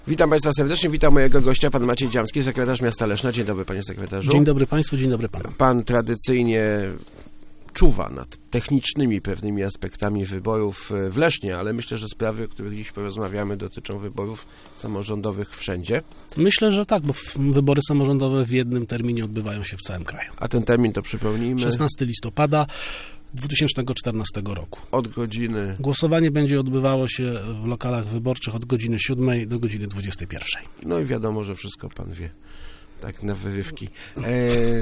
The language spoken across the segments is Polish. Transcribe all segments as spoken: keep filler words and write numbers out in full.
Witam Państwa serdecznie, witam mojego gościa, pan Maciej Dziamski, sekretarz miasta Leszna. Dzień dobry, panie sekretarzu. Dzień dobry Państwu, dzień dobry panu. Pan tradycyjnie czuwa nad technicznymi pewnymi aspektami wyborów w Lesznie, ale myślę, że sprawy, o których dziś porozmawiamy, dotyczą wyborów samorządowych wszędzie. Myślę, że tak, bo wybory samorządowe w jednym terminie odbywają się w całym kraju. A ten termin to przypomnijmy. szesnastego listopada dwa tysiące czternastego roku. Od godziny... Głosowanie będzie odbywało się w lokalach wyborczych od godziny siódmej do godziny dwudziestej pierwszej. No i wiadomo, że wszystko pan wie. Tak na wyrywki. E,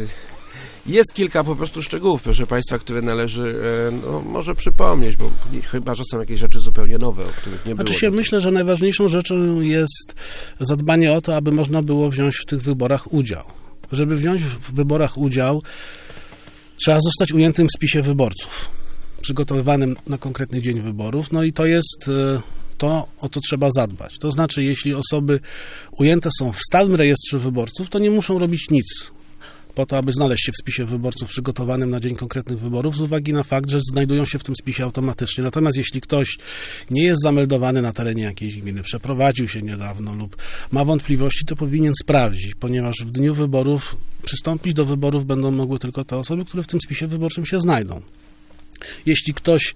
jest kilka po prostu szczegółów, proszę Państwa, które należy e, no, może przypomnieć, bo nie, chyba, że są jakieś rzeczy zupełnie nowe, o których nie było. Znaczy się, myślę, że najważniejszą rzeczą jest zadbanie o to, aby można było wziąć w tych wyborach udział. Żeby wziąć w wyborach udział, trzeba zostać ujętym w spisie wyborców, przygotowywanym na konkretny dzień wyborów, no i to jest to, o co trzeba zadbać. To znaczy, jeśli osoby ujęte są w stałym rejestrze wyborców, to nie muszą robić nic po to, aby znaleźć się w spisie wyborców przygotowanym na dzień konkretnych wyborów, z uwagi na fakt, że znajdują się w tym spisie automatycznie. Natomiast jeśli ktoś nie jest zameldowany na terenie jakiejś gminy, przeprowadził się niedawno lub ma wątpliwości, to powinien sprawdzić, ponieważ w dniu wyborów przystąpić do wyborów będą mogły tylko te osoby, które w tym spisie wyborczym się znajdą. Jeśli ktoś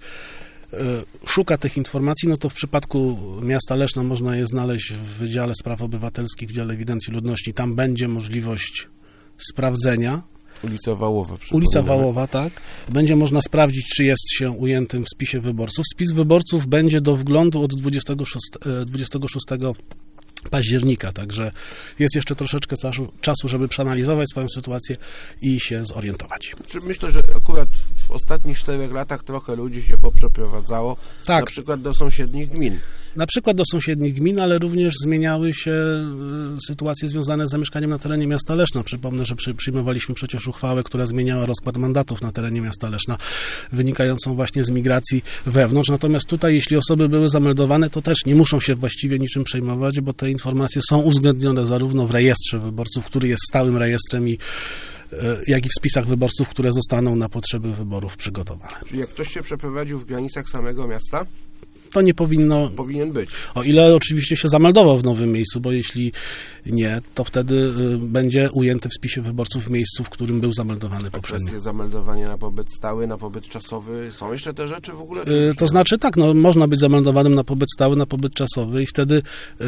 szuka tych informacji, no to w przypadku miasta Leszna można je znaleźć w Wydziale Spraw Obywatelskich, w Dziale Ewidencji Ludności. Tam będzie możliwość sprawdzenia. Ulica Wałowa. Ulica Wałowa, tak. Będzie można sprawdzić, czy jest się ujętym w spisie wyborców. Spis wyborców będzie do wglądu od dwudziestego szóstego października, także jest jeszcze troszeczkę czasu, żeby przeanalizować swoją sytuację i się zorientować. Myślę, że akurat w ostatnich czterech latach trochę ludzi się poprzeprowadzało, tak. Na przykład do sąsiednich gmin. Na przykład do sąsiednich gmin, ale również zmieniały się sytuacje związane z zamieszkaniem na terenie miasta Leszna. Przypomnę, że przy, przyjmowaliśmy przecież uchwałę, która zmieniała rozkład mandatów na terenie miasta Leszna, wynikającą właśnie z migracji wewnątrz. Natomiast tutaj, jeśli osoby były zameldowane, to też nie muszą się właściwie niczym przejmować, bo te informacje są uwzględnione zarówno w rejestrze wyborców, który jest stałym rejestrem, i jak i w spisach wyborców, które zostaną na potrzeby wyborów przygotowane. Czyli jak ktoś się przeprowadził w granicach samego miasta, to nie powinno... Powinien być. O ile oczywiście się zameldował w nowym miejscu, bo jeśli nie, to wtedy y, będzie ujęty w spisie wyborców w miejscu, w którym był zameldowany poprzednio. Kwestie zameldowania na pobyt stały, na pobyt czasowy, są jeszcze te rzeczy w ogóle? Y, to znaczy tak, no, można być zameldowanym na pobyt stały, na pobyt czasowy i wtedy y,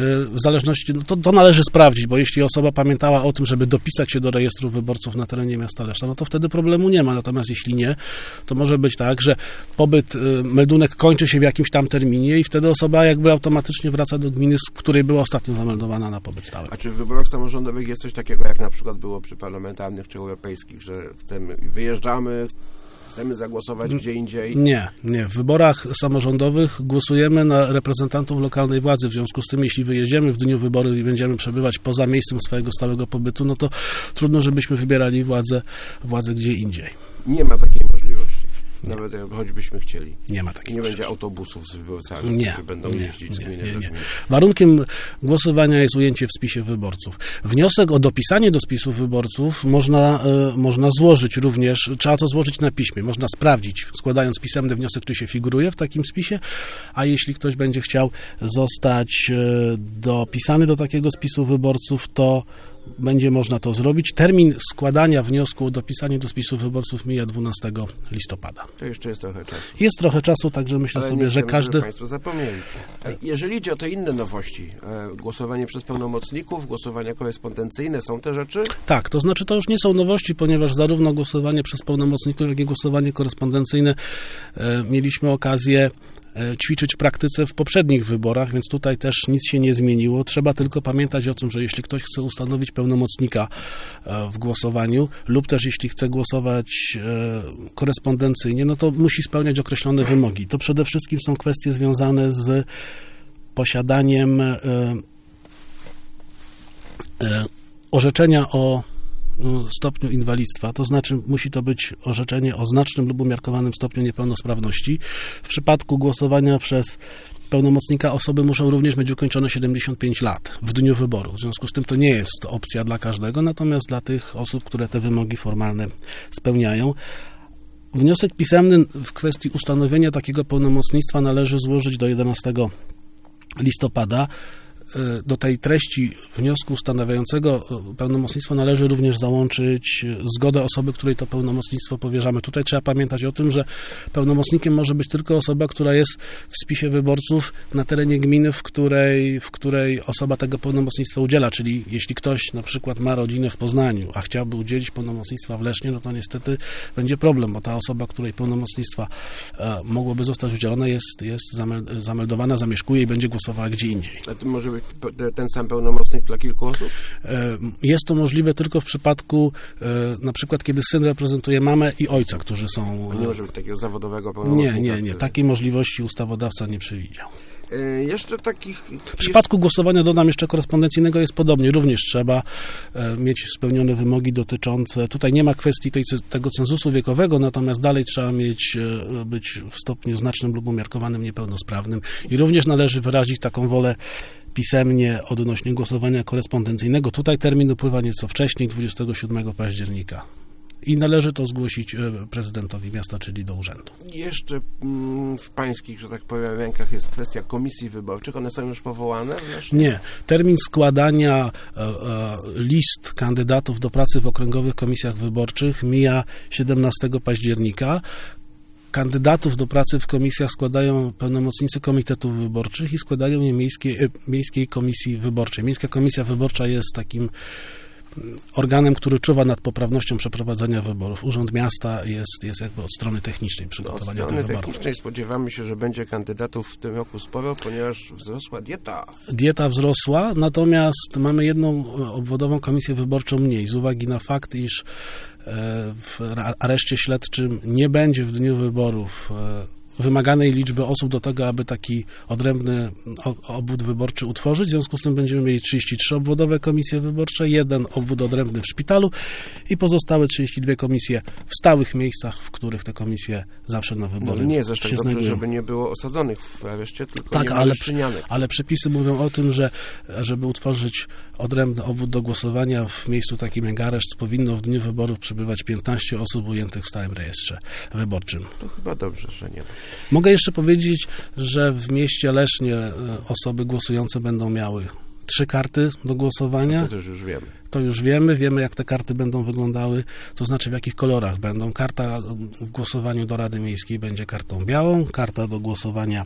w zależności, no, to, to należy sprawdzić, bo jeśli osoba pamiętała o tym, żeby dopisać się do rejestru wyborców na terenie miasta Leszna, no to wtedy problemu nie ma. Natomiast jeśli nie, to może być tak, że pobyt, y, meldunek kończy się w jakimś tam terminie i wtedy osoba jakby automatycznie wraca do gminy, z której była ostatnio zameldowana na pobyt stały. A czy w wyborach samorządowych jest coś takiego, jak na przykład było przy parlamentarnych czy europejskich, że chcemy, wyjeżdżamy, chcemy zagłosować gdzie indziej? Nie, nie. W wyborach samorządowych głosujemy na reprezentantów lokalnej władzy. W związku z tym, jeśli wyjedziemy w dniu wyborów i będziemy przebywać poza miejscem swojego stałego pobytu, no to trudno, żebyśmy wybierali władzę, władzę gdzie indziej. Nie ma takiej możliwości. Nawet choćbyśmy chcieli. Nie ma takiej Nie możliwości. będzie autobusów z wyborcami, nie, którzy będą nie, jeździć z nie, gminy nie, do nie. gminy. Warunkiem głosowania jest ujęcie w spisie wyborców. Wniosek o dopisanie do spisu wyborców można, y, można złożyć również, trzeba to złożyć na piśmie. Można sprawdzić, składając pisemny wniosek, czy się figuruje w takim spisie, a jeśli ktoś będzie chciał zostać y, dopisany do takiego spisu wyborców, to będzie można to zrobić. Termin składania wniosku o dopisanie do spisu wyborców mija dwunastego listopada. To jeszcze jest trochę czasu. Jest trochę czasu, także myślę Ale sobie, nie że chcemy, każdy... żeby Państwo zapomnieli. Jeżeli idzie o te inne nowości, głosowanie przez pełnomocników, głosowania korespondencyjne, są te rzeczy? Tak, to znaczy to już nie są nowości, ponieważ zarówno głosowanie przez pełnomocników, jak i głosowanie korespondencyjne e, mieliśmy okazję ćwiczyć w praktyce w poprzednich wyborach, więc tutaj też nic się nie zmieniło. Trzeba tylko pamiętać o tym, że jeśli ktoś chce ustanowić pełnomocnika w głosowaniu lub też jeśli chce głosować korespondencyjnie, no to musi spełniać określone wymogi. To przede wszystkim są kwestie związane z posiadaniem orzeczenia o stopniu inwalidztwa, to znaczy musi to być orzeczenie o znacznym lub umiarkowanym stopniu niepełnosprawności. W przypadku głosowania przez pełnomocnika osoby muszą również mieć ukończone siedemdziesiąt pięć lat w dniu wyboru. W związku z tym to nie jest opcja dla każdego, natomiast dla tych osób, które te wymogi formalne spełniają. Wniosek pisemny w kwestii ustanowienia takiego pełnomocnictwa należy złożyć do jedenastego listopada. do tej treści wniosku ustanawiającego pełnomocnictwo należy również załączyć zgodę osoby, której to pełnomocnictwo powierzamy. Tutaj trzeba pamiętać o tym, że pełnomocnikiem może być tylko osoba, która jest w spisie wyborców na terenie gminy, w której, w której osoba tego pełnomocnictwa udziela, czyli jeśli ktoś na przykład ma rodzinę w Poznaniu, a chciałby udzielić pełnomocnictwa w Lesznie, no to niestety będzie problem, bo ta osoba, której pełnomocnictwa e, mogłoby zostać udzielone, jest, jest zamel- zameldowana, zamieszkuje i będzie głosowała gdzie indziej. A to może być ten sam pełnomocnik dla kilku osób? E, jest to możliwe tylko w przypadku e, na przykład, kiedy syn reprezentuje mamę i ojca, którzy są... A nie może być takiego zawodowego pełnomocnika? Nie, nie, nie. Takiej możliwości ustawodawca nie przewidział. E, jeszcze takich... W przypadku głosowania, dodam jeszcze korespondencyjnego, jest podobnie. Również trzeba e, mieć spełnione wymogi dotyczące... Tutaj nie ma kwestii tej, tego cenzusu wiekowego, natomiast dalej trzeba mieć, e, być w stopniu znacznym lub umiarkowanym niepełnosprawnym. I również należy wyrazić taką wolę pisemnie odnośnie głosowania korespondencyjnego. Tutaj termin upływa nieco wcześniej, dwudziestego siódmego października. I należy to zgłosić prezydentowi miasta, czyli do urzędu. Jeszcze w pańskich, że tak powiem, rękach jest kwestia komisji wyborczych. One są już powołane? Wreszcie? Nie. Termin składania e, e, list kandydatów do pracy w okręgowych komisjach wyborczych mija siedemnastego października. Kandydatów do pracy w komisjach składają pełnomocnicy komitetów wyborczych i składają je miejskiej, e, miejskiej komisji wyborczej. Miejska komisja wyborcza jest takim organem, który czuwa nad poprawnością przeprowadzenia wyborów. Urząd Miasta jest, jest jakby od strony technicznej przygotowania od tych strony wyborów. technicznej spodziewamy się, że będzie kandydatów w tym roku sporo, ponieważ wzrosła dieta. Dieta wzrosła, natomiast mamy jedną obwodową komisję wyborczą mniej, z uwagi na fakt, iż w areszcie śledczym nie będzie w dniu wyborów wymaganej liczby osób do tego, aby taki odrębny obwód wyborczy utworzyć. W związku z tym będziemy mieli trzydzieści trzy obwodowe komisje wyborcze, jeden obwód odrębny w szpitalu i pozostałe trzydzieści dwie komisje w stałych miejscach, w których te komisje zawsze na wybory no nie jest aż tak się dobrze, znajdują. żeby nie było osadzonych w areszcie, tylko tak, nie ale, wyszczynianych. ale przepisy mówią o tym, że żeby utworzyć odrębny obwód do głosowania w miejscu takim jak areszt, powinno w dniu wyborów przebywać piętnaście osób ujętych w stałym rejestrze wyborczym. To chyba dobrze, że nie. Mogę jeszcze powiedzieć, że w mieście Lesznie osoby głosujące będą miały trzy karty do głosowania. To też już wiemy. To już wiemy. Wiemy, jak te karty będą wyglądały, to znaczy w jakich kolorach będą. Karta w głosowaniu do Rady Miejskiej będzie kartą białą, karta do głosowania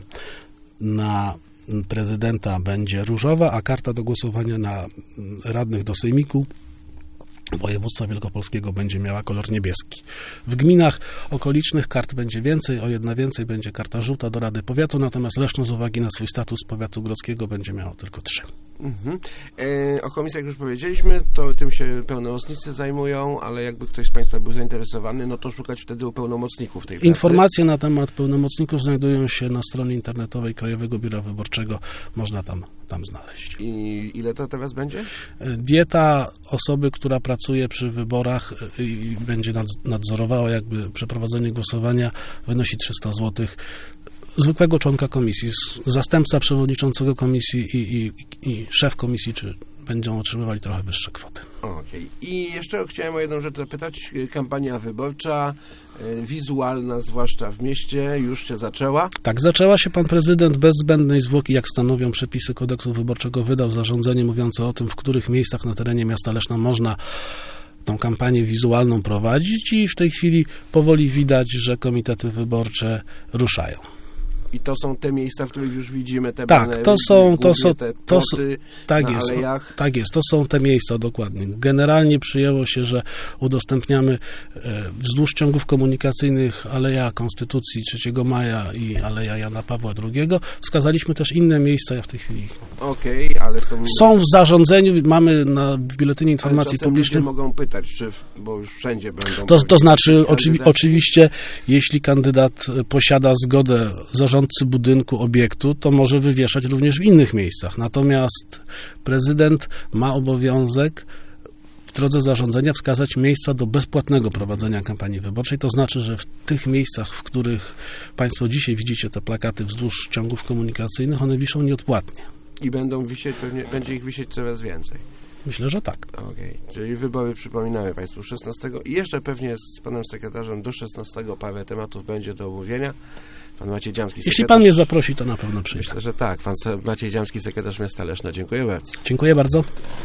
na prezydenta będzie różowa, a karta do głosowania na radnych do sejmiku województwa wielkopolskiego będzie miała kolor niebieski. W gminach okolicznych kart będzie więcej, o jedna więcej będzie karta żółta do Rady Powiatu, natomiast Leszno z uwagi na swój status powiatu grodzkiego będzie miało tylko trzy. Mhm. E, o komisjach już powiedzieliśmy, to tym się pełnomocnicy zajmują, ale jakby ktoś z Państwa był zainteresowany, no to szukać wtedy u pełnomocników tej pracy. Informacje na temat pełnomocników znajdują się na stronie internetowej Krajowego Biura Wyborczego. Można tam, tam znaleźć. I ile to teraz będzie? Dieta osoby, która pracuje przy wyborach i będzie nadzorowała jakby przeprowadzenie głosowania, wynosi trzysta złotych. Zwykłego członka komisji, zastępca przewodniczącego komisji i, i, i szef komisji, czy będą otrzymywali trochę wyższe kwoty. Okej. Okay. I jeszcze chciałem o jedną rzecz zapytać. Kampania wyborcza, wizualna, zwłaszcza w mieście, już się zaczęła? Tak, zaczęła się. Pan prezydent bez zbędnej zwłoki, jak stanowią przepisy kodeksu wyborczego, wydał zarządzenie mówiące o tym, w których miejscach na terenie miasta Leszna można tą kampanię wizualną prowadzić i w tej chwili powoli widać, że komitety wyborcze ruszają. I to są te miejsca, w których już widzimy te tak, banery, to są, to są, te to płoty tak na jest, alejach. Tak jest, to są te miejsca dokładnie. Generalnie przyjęło się, że udostępniamy wzdłuż ciągów komunikacyjnych Aleja Konstytucji trzeciego maja i Aleja Jana Pawła drugiego. Wskazaliśmy też inne miejsca, ja w tej chwili... Okej, okay, ale są... Są w zarządzeniu, mamy na, w Biuletynie Informacji Publicznej... ludzie mogą pytać, czy, w, bo już wszędzie będą... To, to znaczy, oczywi, oczywiście, jeśli kandydat posiada zgodę zarządcy budynku, obiektu, to może wywieszać również w innych miejscach. Natomiast prezydent ma obowiązek w drodze zarządzenia wskazać miejsca do bezpłatnego prowadzenia kampanii wyborczej. To znaczy, że w tych miejscach, w których Państwo dzisiaj widzicie te plakaty wzdłuż ciągów komunikacyjnych, one wiszą nieodpłatnie. I będą wisieć, pewnie będzie ich wisieć coraz więcej. Myślę, że tak. Okej, czyli wybory przypominamy Państwu szesnastego i jeszcze pewnie z Panem Sekretarzem do szesnastego parę tematów będzie do omówienia. Pan Maciej Dziamski, sekretarz... Jeśli Pan mnie zaprosi, to na pewno przyjdę. Myślę, że tak. Pan Maciej Dziamski, sekretarz miasta Leszna. Dziękuję bardzo. Dziękuję bardzo.